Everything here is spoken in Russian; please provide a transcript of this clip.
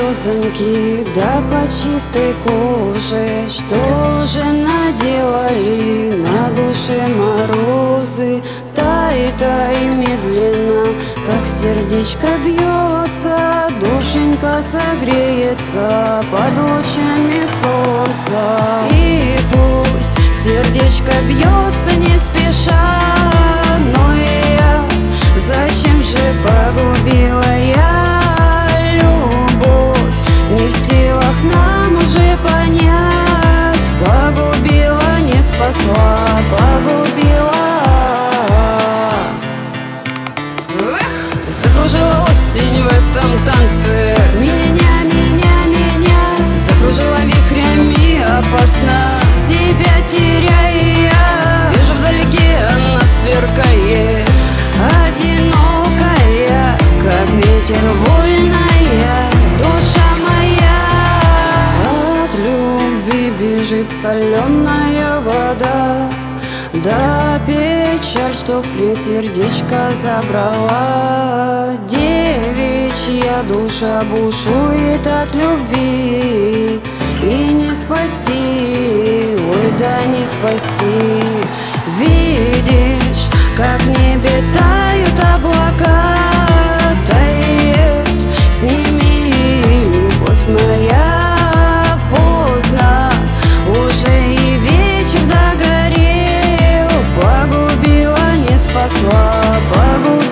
слезоньки, да по чистой коже. Что же наделали на душе морозы? Тай, тай, медленно, как сердечко бьется, душенька согреется под лучами солнца. И пусть сердечко бьется не спеша, но и я зачем же погубила я любовь? Не в силах нам уже понять, погубила, не спасла, погубила. Закружила осень в этом танце меня, меня, меня. Закружила вихрями опасно, себя теряя. Вижу вдалеке она сверкает, одинокая, как ветер вольная душа моя. От любви бежит соленая вода, да печаль, что в плен сердечко забрала. Девичья душа бушует от любви, и не спасти, ой, да не спасти. Видишь, как в небе тают облака, тает с ними любовь моя. Поздно, уже и вечер догорел, погубила, не спасла, погубила.